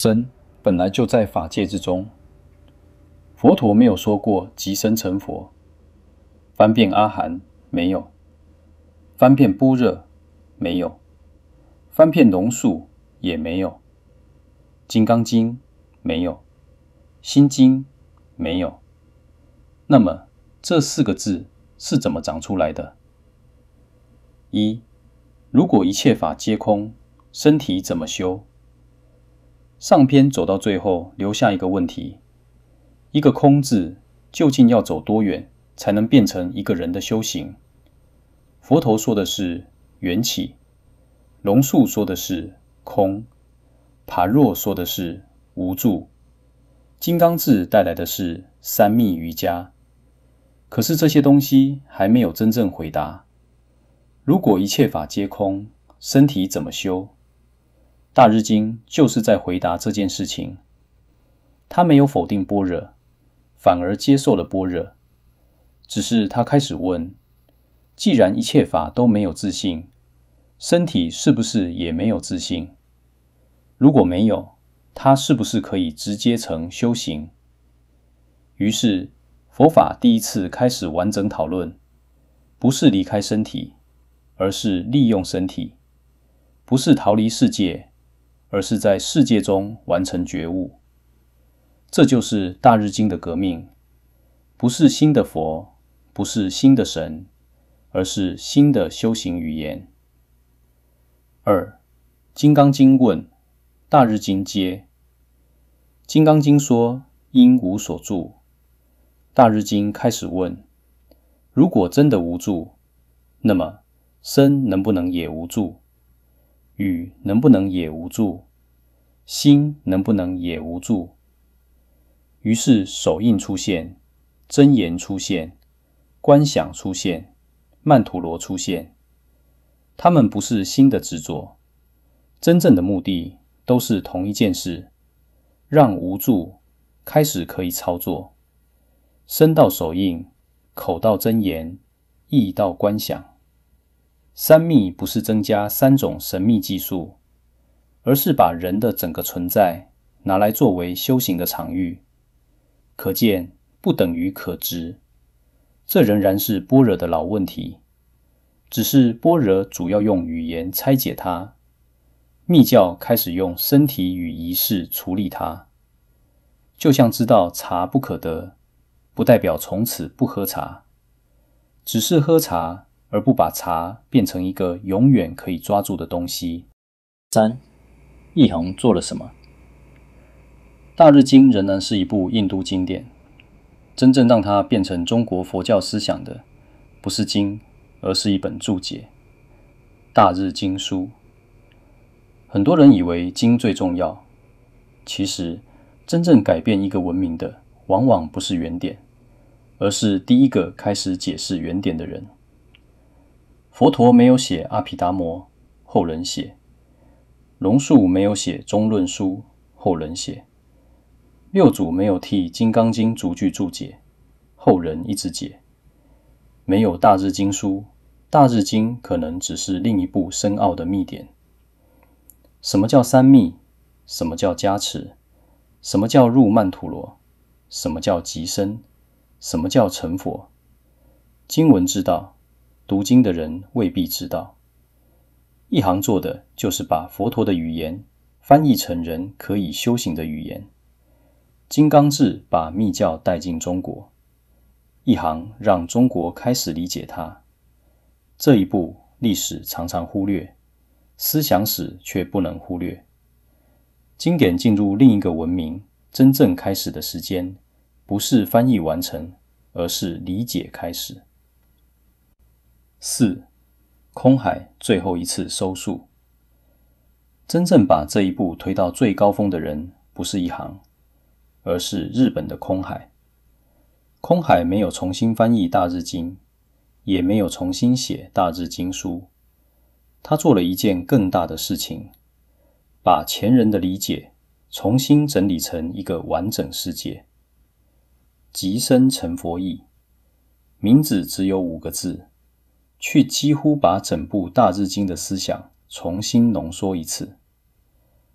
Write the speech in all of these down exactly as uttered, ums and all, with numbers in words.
真本来就在法界之中。佛陀没有说过即生成佛，翻遍阿含没有，翻遍般若没有，翻遍龙树也没有，金刚经没有，心经没有。那么这四个字是怎么长出来的？一，如果一切法皆空，身体怎么修？上篇走到最后，留下一个问题：一个空字究竟要走多远，才能变成一个人的修行？佛陀说的是缘起，龙树说的是空，帕若说的是无住，金刚智带来的是三密瑜伽。可是这些东西还没有真正回答。如果一切法皆空，身体怎么修？大日经就是在回答这件事情。他没有否定般若，反而接受了般若。只是他开始问，既然一切法都没有自性，身体是不是也没有自性？如果没有，它是不是可以直接成修行？于是佛法第一次开始完整讨论，不是离开身体，而是利用身体；不是逃离世界，而是在世界中完成觉悟。这就是大日经的革命，不是新的佛，不是新的神，而是新的修行语言。二，金刚经问，大日经接。金刚经说因无所住，大日经开始问，如果真的无住，那么身能不能也无住？语能不能也无住？心能不能也无住？于是手印出现，真言出现，观想出现，曼陀罗出现。他们不是新的执着，真正的目的都是同一件事，让无住开始可以操作。身到手印，口到真言，意到观想。三密不是增加三种神秘技术，而是把人的整个存在拿来作为修行的场域。可见不等于可知，这仍然是般若的老问题，只是般若主要用语言拆解它，密教开始用身体与仪式处理它。就像知道茶不可得，不代表从此不喝茶，只是喝茶而不把茶变成一个永远可以抓住的东西。三，一行做了什么？大日经仍然是一部印度经典，真正让它变成中国佛教思想的，不是经，而是一本注解《大日经书》。很多人以为经最重要，其实真正改变一个文明的，往往不是原点，而是第一个开始解释原点的人。佛陀没有写阿毗达摩，后人写；龙树没有写中论书，后人写；六祖没有替《金刚经》逐句注解，后人一直解。没有大日经书，大日经可能只是另一部深奥的密典。什么叫三密？什么叫加持？什么叫入曼陀罗？什么叫即生？什么叫成佛？经文知道，读经的人未必知道。一行做的就是把佛陀的语言翻译成人可以修行的语言。金刚智把密教带进中国，一行让中国开始理解它。这一步历史常常忽略，思想史却不能忽略。经典进入另一个文明真正开始的时间，不是翻译完成，而是理解开始。四，空海最后一次收束。真正把这一步推到最高峰的人，不是一行，而是日本的空海。空海没有重新翻译大日经，也没有重新写大日经书，他做了一件更大的事情，把前人的理解重新整理成一个完整世界。即生成佛意，名字只有五个字，却几乎把整部大日经的思想重新浓缩一次。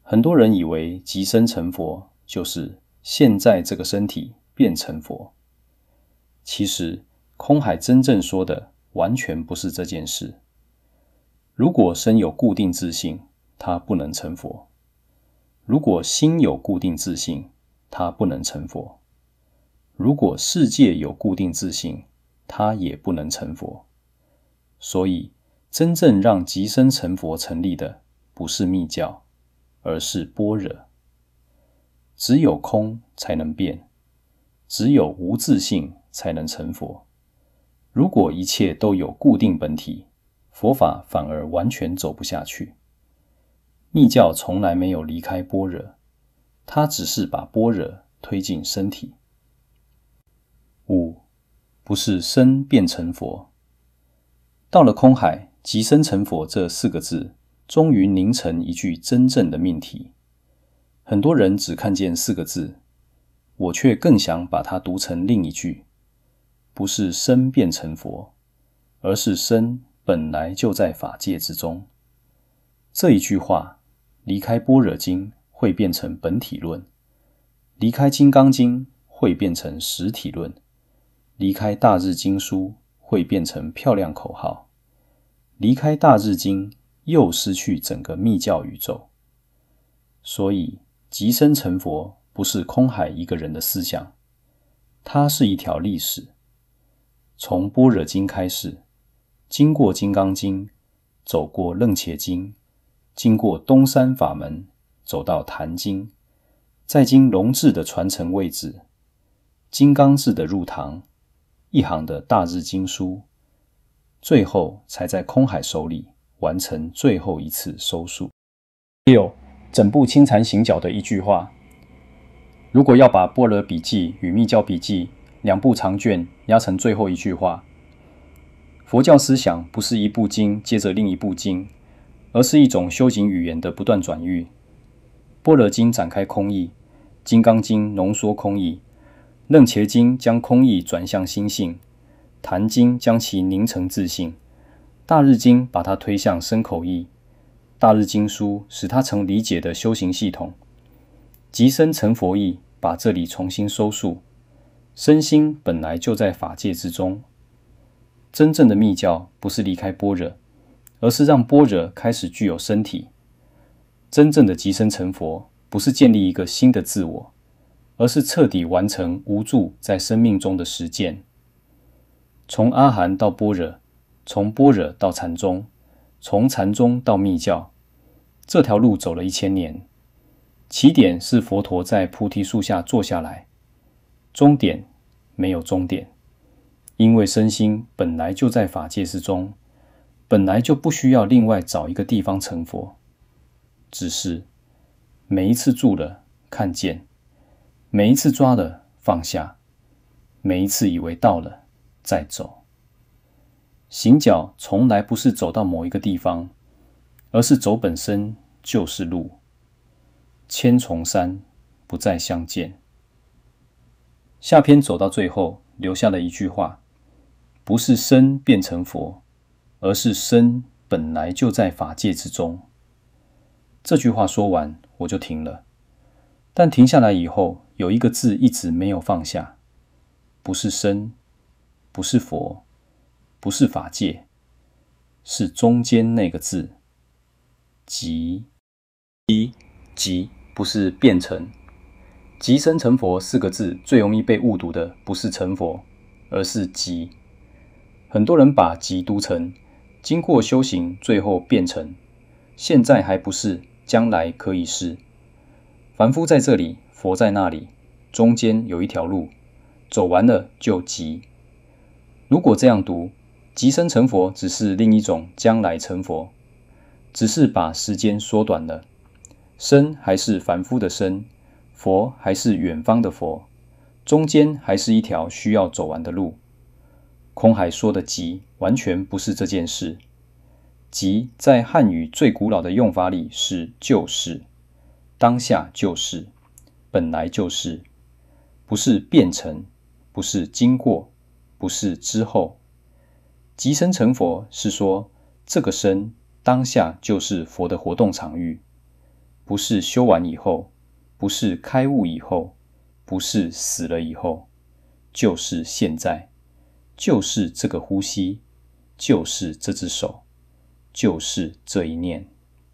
很多人以为即身成佛就是现在这个身体变成佛，其实空海真正说的完全不是这件事。如果身有固定自性，它不能成佛；如果心有固定自性，它不能成佛；如果世界有固定自性，它也不能成佛。所以真正让即身成佛成立的不是密教，而是般若。只有空才能变，只有无自性才能成佛。如果一切都有固定本体，佛法反而完全走不下去。密教从来没有离开般若，它只是把般若推进身体。五，不是身变成佛。到了空海，即身成佛这四个字，终于凝成一句真正的命题。很多人只看见四个字，我却更想把它读成另一句：不是身变成佛，而是身本来就在法界之中。这一句话，离开般若经会变成本体论，离开金刚经会变成实体论，离开大日经书会变成漂亮口号，离开大日经又失去整个密教宇宙。所以即身成佛不是空海一个人的思想，它是一条历史。从般若经开始，经过金刚经，走过楞伽经，经过东山法门，走到坛经，再经龙智的传承位置，金刚智的入堂，一行的大日经书，最后才在空海手里完成最后一次收束。六，整部清禅行脚的一句话：如果要把般若笔记与密教笔记两部长卷压成最后一句话，佛教思想不是一部经接着另一部经，而是一种修行语言的不断转喻。般若经展开空义，金刚经浓缩空义，楞伽经将空义转向心性，坛经将其凝成自性，大日经把它推向身口意，大日经书使它成理解的修行系统，即身成佛意把这里重新收束。身心本来就在法界之中。真正的密教不是离开般若，而是让般若开始具有身体。真正的即身成佛不是建立一个新的自我，而是彻底完成无住在生命中的实践。从阿含到般若，从般若到禅宗，从禅宗到密教，这条路走了一千年。起点是佛陀在菩提树下坐下来，终点没有终点，因为身心本来就在法界之中，本来就不需要另外找一个地方成佛。只是每一次住了看见，每一次抓了放下，每一次以为到了再走。行脚从来不是走到某一个地方，而是走本身就是路。千重山不再相见。下篇走到最后留下了一句话：不是身变成佛，而是身本来就在法界之中。这句话说完我就停了，但停下来以后有一个字一直没有放下，不是身，不是佛，不是法界，是中间那个字即。一即不是变成，即身成佛四个字最容易被误读的不是成佛，而是即。很多人把即读成经过修行最后变成，现在还不是，将来可以是。凡夫在这里，佛在那里，中间有一条路，走完了就即。如果这样读，即身成佛只是另一种将来成佛，只是把时间缩短了。身还是凡夫的身，佛还是远方的佛，中间还是一条需要走完的路。空海说的即完全不是这件事。即在汉语最古老的用法里是就是，当下就是，本来就是，不是变成，不是经过，不是之后。即身成佛是说，这个身当下就是佛的活动场域。 不是修完以后，不是开悟以后，不是死了以后，就是现在，就是这个呼吸，就是这只手，就是这一念。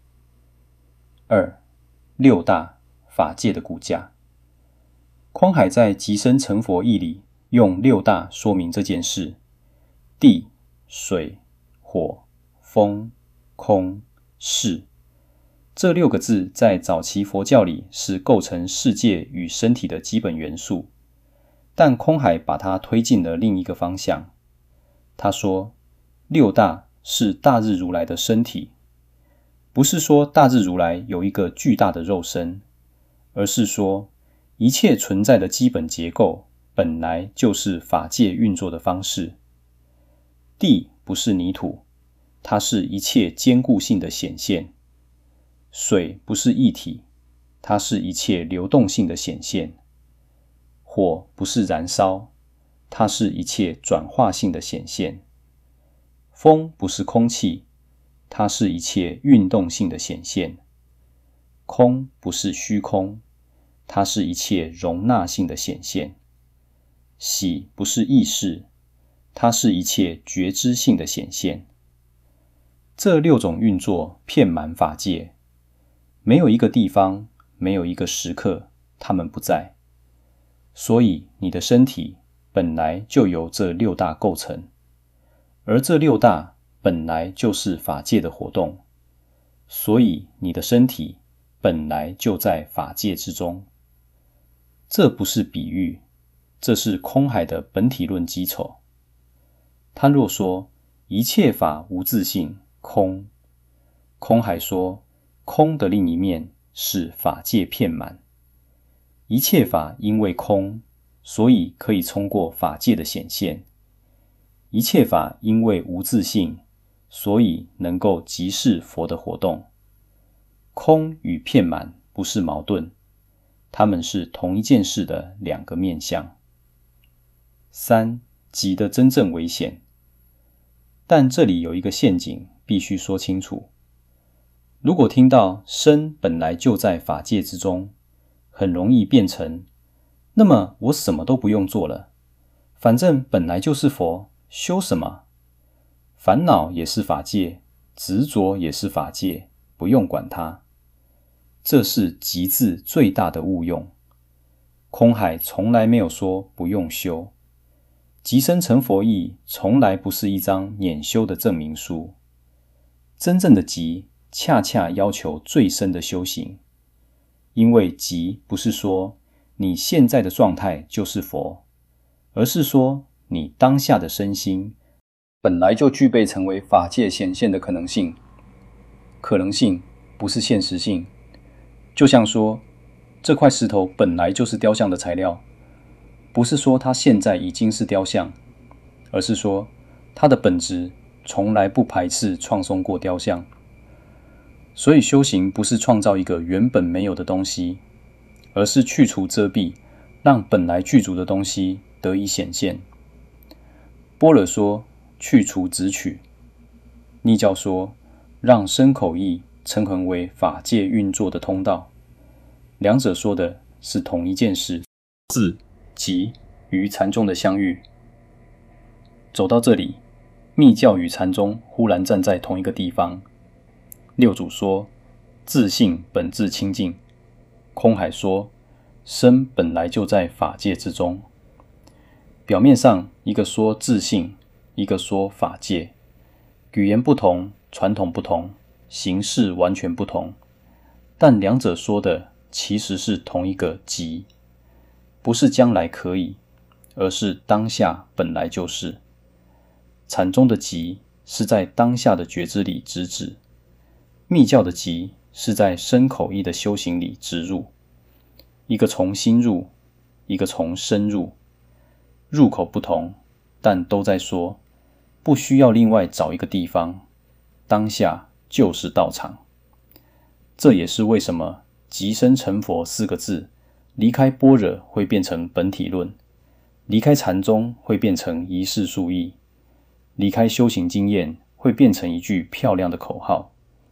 二、六大法界的骨架。匡海在《即生成佛义》里用六大说明这件事：地、水、火、风、空、识。这六个字在早期佛教里是构成世界与身体的基本元素，但空海把它推进了另一个方向。他说，六大是大日如来的身体，不是说大日如来有一个巨大的肉身，而是说一切存在的基本结构本来就是法界运作的方式。地不是泥土，它是一切坚固性的显现。水不是液体，它是一切流动性的显现。火不是燃烧，它是一切转化性的显现。风不是空气，它是一切运动性的显现。空不是虚空，它是一切容纳性的显现。喜不是意识，它是一切觉知性的显现。这六种运作遍满法界，没有一个地方，没有一个时刻，它们不在。所以你的身体本来就由这六大构成，而这六大本来就是法界的活动，所以你的身体本来就在法界之中。这不是比喻，这是空海的本体论基础。他若说一切法无自性，空，空海说空的另一面是法界遍满。一切法因为空，所以可以通过法界的显现。一切法因为无自性，所以能够即是佛的活动。空与遍满不是矛盾，它们是同一件事的两个面向。三、即的真正危险。但这里有一个陷阱，必须说清楚。如果听到身本来就在法界之中，很容易变成，那么我什么都不用做了，反正本来就是佛，修什么？烦恼也是法界，执着也是法界，不用管它。这是极致最大的误用。空海从来没有说不用修，即生成佛义从来不是一张免修的证明书。真正的即恰恰要求最深的修行，因为即不是说你现在的状态就是佛，而是说你当下的身心本来就具备成为法界显现的可能性。可能性不是现实性，就像说这块石头本来就是雕像的材料，不是说它现在已经是雕像，而是说它的本质从来不排斥创松过雕像。所以修行不是创造一个原本没有的东西，而是去除遮蔽，让本来具足的东西得以显现。般若说去除执取，密教说让身口意成恒为法界运作的通道。两者说的是同一件事，自即与禅宗的相遇。走到这里，密教与禅宗忽然站在同一个地方。六祖说自性本自清净，空海说身本来就在法界之中。表面上一个说自性，一个说法界，语言不同，传统不同，形式完全不同，但两者说的其实是同一个即，不是将来可以，而是当下本来就是。禅宗的即是在当下的觉知里直指，密教的即是在身口意的修行里直入，一个从心入，一个从身入，入口不同，但都在说不需要另外找一个地方，当下就是道场。这也是为什么即生成佛四个字离开般若会变成本体论，离开禅宗会变成仪式术义，离开修行经验会变成一句漂亮的口号。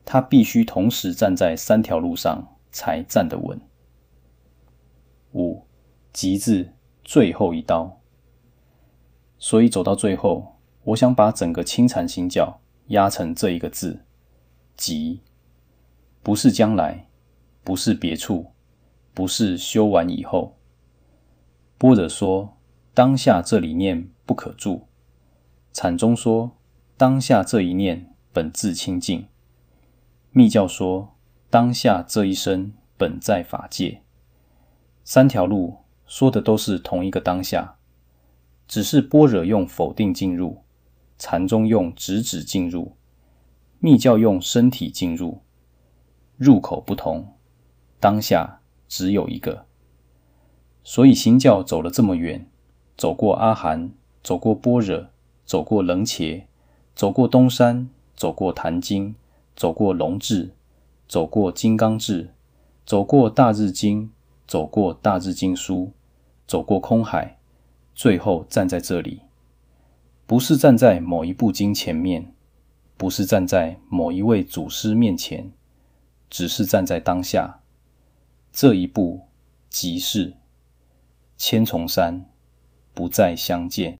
他必须同时站在三条路上才站得稳。五，极字，最后一刀。所以走到最后，我想把整个清禅心教压成这一个字，极。不是将来，不是别处，不是修完以后。般若说，当下这里念不可住。禅宗说，当下这一念本自清净。密教说，当下这一生本在法界。三条路说的都是同一个当下，只是般若用否定进入，禅宗用直指进入，密教用身体进入，入口不同，当下只有一个。所以行教走了这么远，走过阿含，走过般若，走过楞伽，走过东山，走过坛经，走过龙智，走过金刚智，走过大日经，走过大日经书，走过空海，最后站在这里。不是站在某一部经前面，不是站在某一位祖师面前，只是站在当下。这一步即是千重山，不再相见。